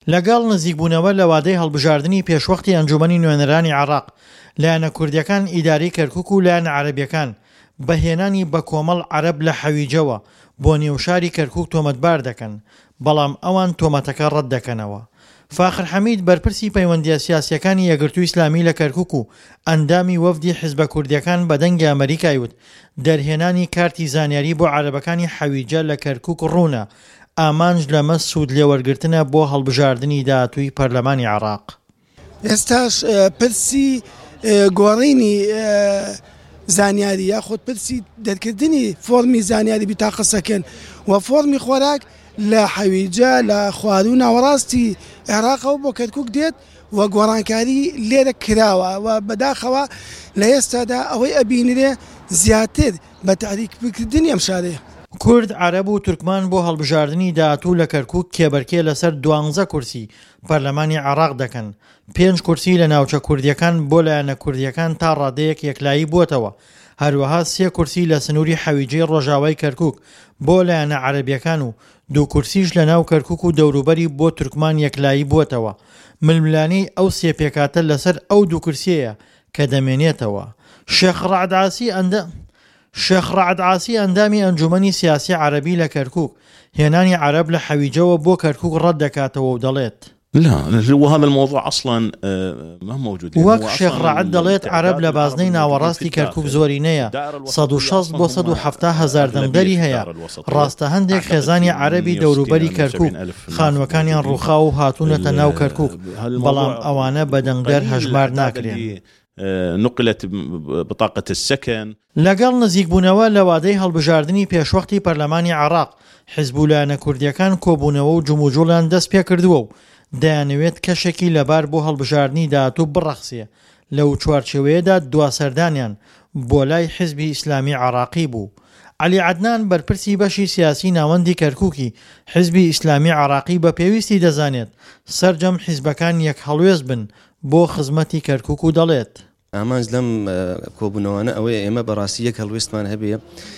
لەگەڵ نزیکبوونەوە لە وادەی هەڵبژاردننی پێشوەختی ئەنجومەنی نوێنەرانی عێراق لایەنە کوردیەکان ئیداری کەرکووک و لایەنە عەرەبیەکان بەهێنانی بە کۆمەڵ عەرەب لە حەویجەوە بۆ نێوشاری کەرکووک تۆمەتبار دەکەن، بەڵام ئەوان تۆمەتەکە ڕەت دەکەنەوە. فاخر حەمید بەرپرسی پەیوەندیە سیاسیەکانی یەکگرتووی ئیسلامی لە کەرکووک و ئەندامی وەفدی حیزبە کوردیەکان بە دەنگی ئەمریکای وت دەرهێنانی کارتی زانیاری بۆ عەرەبەکانی حەویجە لە کەرکووک ڕوونە، ئامانج لەمە سوود لێوەرگرتنە بۆ هەڵبژاردننی داهاتووی پەرلەمانی عێراق. ئێستاش پرسی گۆڕینی زانیاری یاخود پرسی دەرکردنی فۆرمی زانیاری بیتاقەسەکەن و فۆرمی خۆراک لە حەویجە لە خوار و ناوەڕاستی عێراقەوە بۆ کەرکووک دێت و گۆڕانکاری لێرە کراوە و بەداخەوە لە ئێستادا ئەوەی ئەبینرێ زیاتر بە تاریککردنی ئەم شارەیە. کورد، عەرەب و تورکمان بۆ هەڵبژاردننی داهاتوو لە کەرکووک کێبەرکێ لەسەر 12 کورسی پەرلەمانی عێراق دەکەن. 5 کورسی لە ناوچە کوردیەکان بۆ لایەنە کوردیەکان تا ڕادەیەک یەکلایی بووتەوە، هەروەها 3 کورسی لە سنووری حەویجەی ڕۆژاوای کەرکووک بۆ لایەنە عەرەبیەکان و 2 کورسیش لە ناو کەرکووک و دەوروبەری بۆ تورکمان یەکلایی بووتەوە. ململانەی ئەو 3 پێکاتە لەسەر ئەو 2 کورسیەیە کە دەمێنێتەوە. شێخ ڕەعەد عاسی ئەندامی ئەنجومەنی سیاسی عەرەبی لە کەرکووک هێنانی عەرەب لە حەویجەوە بۆ کەرکووک ڕەت دەکاتەوە و دەڵێت لا وهذا الموضوع اصلا ما موجود. وەک شێخ ڕەعەد دەڵێت عەرەب لە بازنەی ناوەڕاستی کەرکووک زۆرینەیە، 160 بۆ 170 هەزار دەنگدەری هەیە. ڕاستە هەندێک خێزانی عەرەبی دەوروبەری کەرکووک خانوەکانیان ڕووخاو و هاتوونەتە ناو کەرکووک، بەڵام ئەوانە بە دەنگدەر هەژمار ناکرێن. نقلت بطاقة السكن. لەگەڵ نزیکبوونەوە لە وادەی هەڵبژاردننی پێشوەختی پەرلەمانی عێراق، حیزب و لایەنە کوردیەکان کۆبوونەوە و جموجوڵیان دەست پێ کردووە و دەیانەوێت کەشێکی لەبار بۆ هەڵبژاردننی داهاتوو بڕەخسێ. لەو چوارچێوەیەدا دواسەردانیان بۆ لای حیزبی ئیسلامی عێراقی بوو. عەلی عەدنان بەرپرسی بەشی سیاسی ناوەندی کەرکووکی حیزبی ئیسلامی عێراقی بە پێویستی دەزانێت سەرجەم حیزبەکان یەک هەڵوێز بن بۆ خزمەتی کەرکووک و دەڵێت ئامانج لەم کۆبوونەوەانە ئەوەیە ئێمە بەڕاستی یەک هەڵوێستمان هەبێ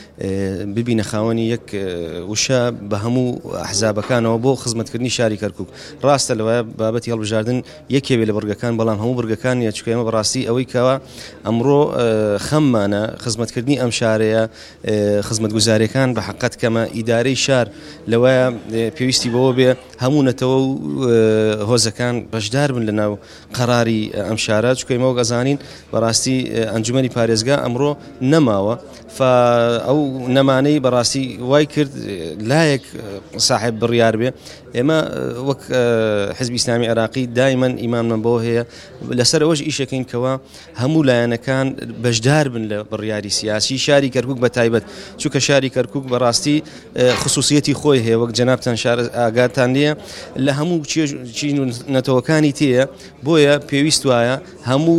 ببینە خاوەنی یەک وشە بە هەموو ئەحزابەکانەوە بۆ خزمەتکردنی شاری کەرکووک. ڕاستە لەوەیە بابەتی هەڵبژاردن یەکێوێ لە بڕگەکان، بەڵام هەموو بڕگەکانیە، چونکە ئێمە بەڕاستی ئەوەی کەوە ئەمڕۆ خەممانە خزمەتکردنی ئەم شارەیە، خزمەتگوزاریەکان بە حەقەت کەمە ئیدارەی شار لەوەیە پێویستی بەوە بێ هەموونەتەوە و هۆزەکان بەشدار بن لە ناو قەراری ئەم شارە، چونکە ئێمە گەزانین بەڕاستی ئەنجومەنی پارێزگا ئەمڕۆ نەماوە. ئەو نەمانەی بەڕاستی وای کرد لایەک صاحب بڕیار بێ. ئێمە وەک حیزبی ئیسلامی عێراقی دایمەن ئیماممان بۆ هەیە لەسەر ئەوەش ئیشەکەین کەوە هەموو لایەنەکان بەشدار بن لە بڕیاری سیاسی شاری کەرکووک بە تایبەت، چونکە شاری کەرکووک بەڕاستی خصوصیەتی خۆی هەیە، وەک جەنابتان شار ئاگاتان لێیە لە هەموو چین و نەتەوەکانی تێیە. بۆیە پێویست وایە هەموو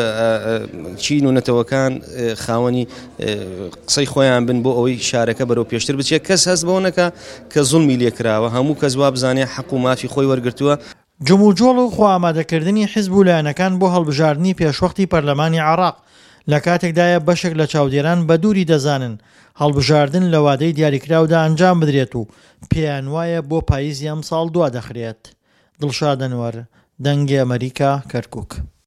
چین و نەتەوەکان خاوەنی قسەی خۆیان بن بۆ ئەوەی شارەکە بەرەو پێشتر بچێت. کەس هەست بەوە نەکا کە زوڵمی لێکراوە، هەموو کەس وا بزانێ حەق و مافی خۆی وەرگرتووە. جموجۆڵ و خۆئامادەکردنی حیزب و لایەنەکان بۆ هەڵبژاردننی پێشوەختی پەرلەمانی عێراق لە کاتێکدایە بەشێک لە چاودێران بە دووری دەزانن هەڵبژاردن لە وادەی دیاریکراودا ئەنجام بدرێت و پێیان وایە بۆ پاییزی ئەم ساڵ دوا دەخرێت. دڵشاد ئەنوەر، دەنگی ئەمریکا، کەرکووک.